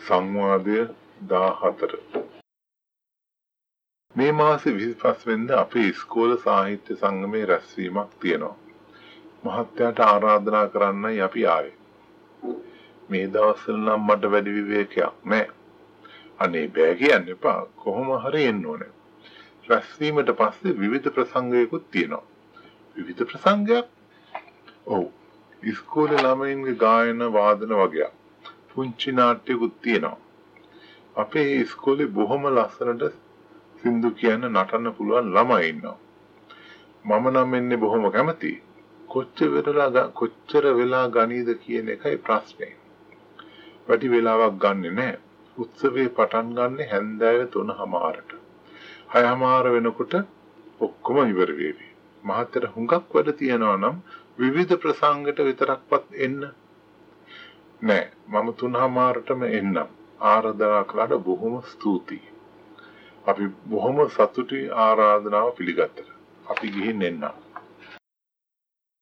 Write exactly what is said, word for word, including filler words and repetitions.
සංවාදය දාහතර. මේ මාසේ විසිපහ වෙනිදා අපේ ඉස්කෝල සාහිත්‍ය සංගමේ රැස්වීමක් තියෙනවා. මහත්තයාට ආරාධනා කරන්නයි අපි ආවේ. මේ දවස්වල නම් මට වැඩි විවේකයක් නැහැ. අනේ බෑ කියන්න එපා. කොහොම හරි එන්න ඕනේ. රැස්වීමට පස්සේ විවිධ ප්‍රසංගයකුත් තියෙනවා. විවිධ ප්‍රසංගයක්? ඔව්. ඉස්කෝලේ ළමයින්ගේ ගායන වාදන වගේ පුංචි නාට්‍යකුත් තියෙනවා. අපේ ඉස්කෝලේ බොහොම ලස්සනට සින්දු කියන්න නටන්න පුළුවන් ළමයි ඉන්නවා. මම නම් එන්නේ බොහොම කැමතියි. කොච්චර වෙලා කොච්චර වෙලා ගනීද කියන එකයි ප්‍රශ්නේ. වැඩි වෙලාවක් ගන්නෙ නැහැ. උත්සවයේ පටන් ගන්න හැන්දෑවේ තුනමාරට. හයමාර වෙනකොට ඔක්කොම ඉවර වෙවි. මහත්තයට හුඟක් වැඩ තියෙනවා නම් විවිධ ප්‍රසංගයට විතරක්වත් එන්න. නෑ මම තුනමාරටම එන්නම්. ආරාධනා කළාට බොහොම ස්තුතියි. අපි බොහොම සතුටුයි ආරාධනාව පිළිගත්තට. අපි ගිහින් එන්නම්.